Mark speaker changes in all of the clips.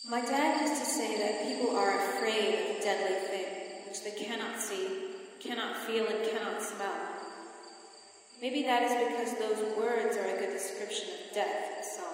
Speaker 1: My dad used to say that people are afraid of a deadly thing, which they cannot see, cannot feel, and cannot smell. Maybe that is because those words are a good description of death itself.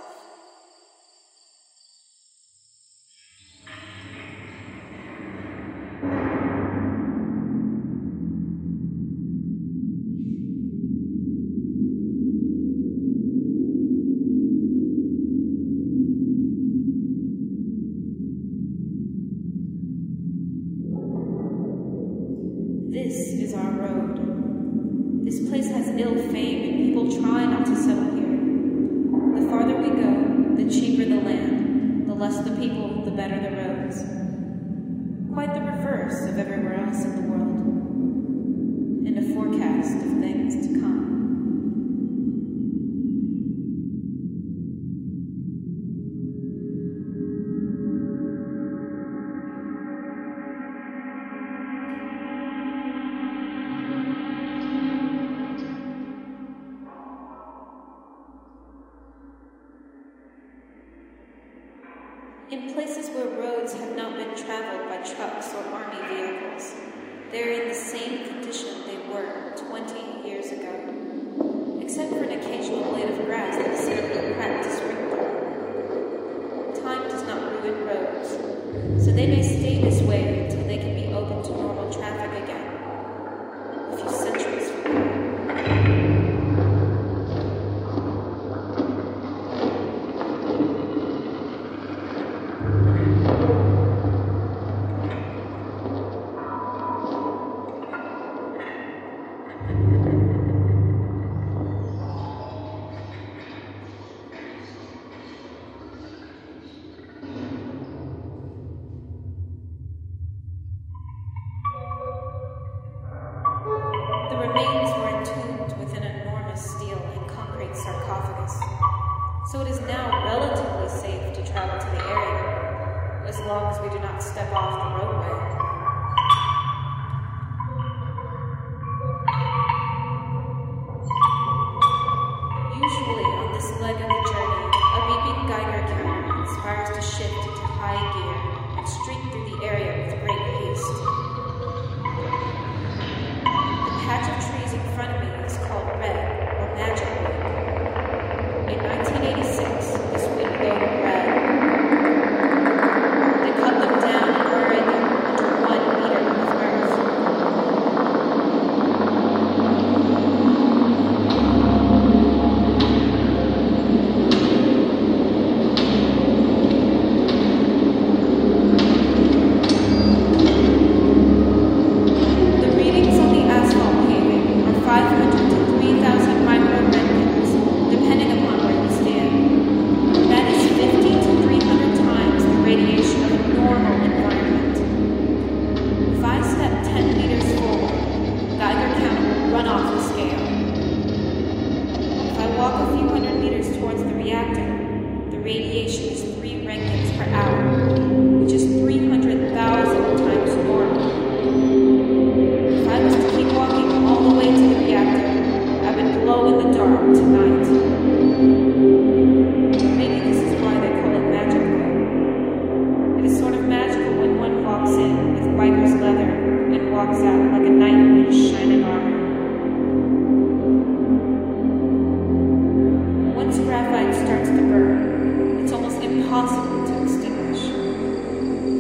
Speaker 1: This is our road. This place has ill fame, and people try not to settle here. The farther we go, the cheaper the land, the less the people, the better the roads. Quite the reverse of everywhere else in the world, and a forecast of things to come. In places where roads have not been traveled by trucks or army vehicles, they are in the same condition they were 20 years ago, except for an occasional blade of grass that is simply cracked to springtime. Time does not ruin roads, so they may stay this way until they can be open to normal traffic again, a few centuries from now. The remains were entombed within an enormous steel and concrete sarcophagus, so it is now relatively safe to travel to the area, as long as we do not step off the roadway. Usually on this leg of the journey, a beeping Geiger counter inspires to shift into high gear and streak through the area with great haste. The patch of trees in front of me is called Red, or Magic Wood. In 1986, this would go red. They cut them down and buried them under 1 meter of earth. The readings on the asphalt paving are 500 to 3,000 microrentgens, depending upon where you stand. That is 50 to 300 times the radiation of a normal environment. If I step 10 meters forward, the Geiger counter will run off the scale. If I walk a few hundred meters towards the reactor, the radiation is 3 Roentgens per hour, which is 300,000 times normal. If I was to keep walking all the way to the reactor, I would glow in the dark tonight. Maybe this is why they call it Magic Wood. It is sort of magical when one walks in with biker's leather and walks out like a knight in his shining armor. Once graphite starts to burn, it's almost impossible to extinguish.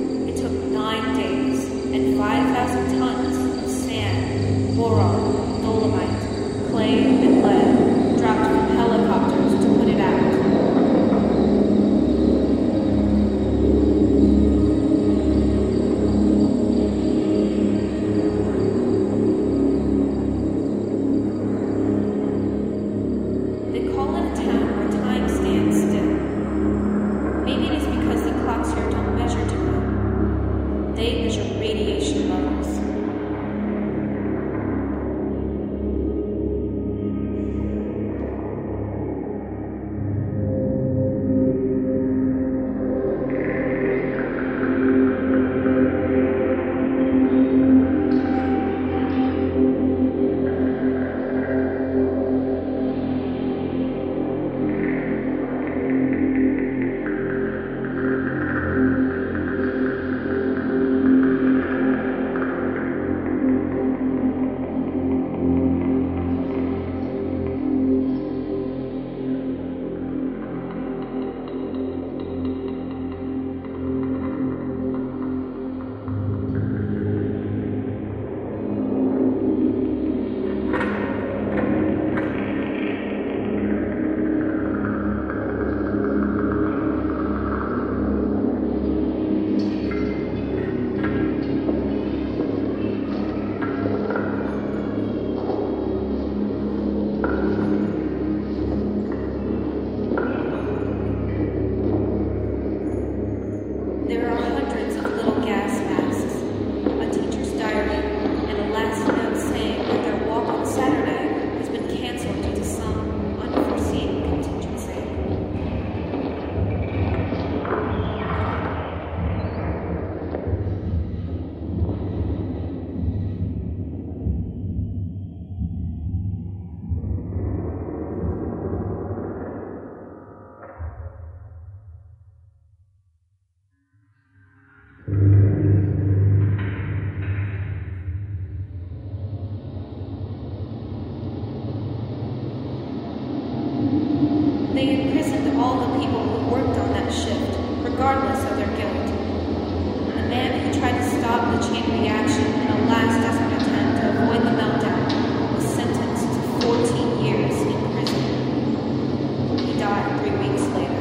Speaker 1: regardless of their guilt. The man who tried to stop the chain reaction in a last desperate attempt to avoid the meltdown was sentenced to 14 years in prison. He died 3 weeks later.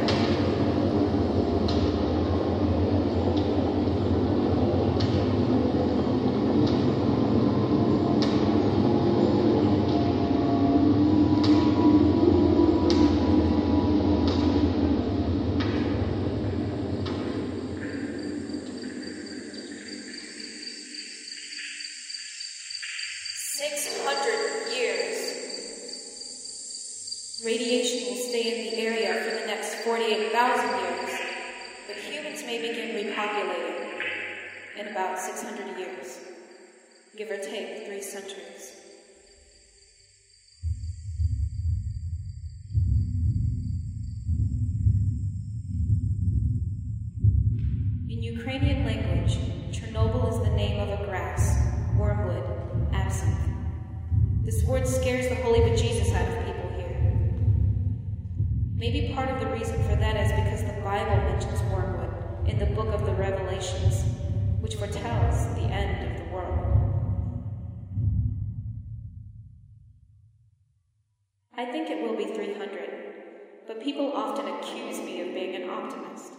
Speaker 1: Radiation will stay in the area for the next 48,000 years, but humans may begin repopulating in about 600 years, give or take 3 centuries. In Ukrainian language, Chernobyl is the name of a grass, wormwood, absinthe. This word scares the holy bejesus out of people here. Maybe part of the reason for that is because the Bible mentions wormwood in the book of the Revelations, which foretells the end of the world. I think it will be 300, but people often accuse me of being an optimist.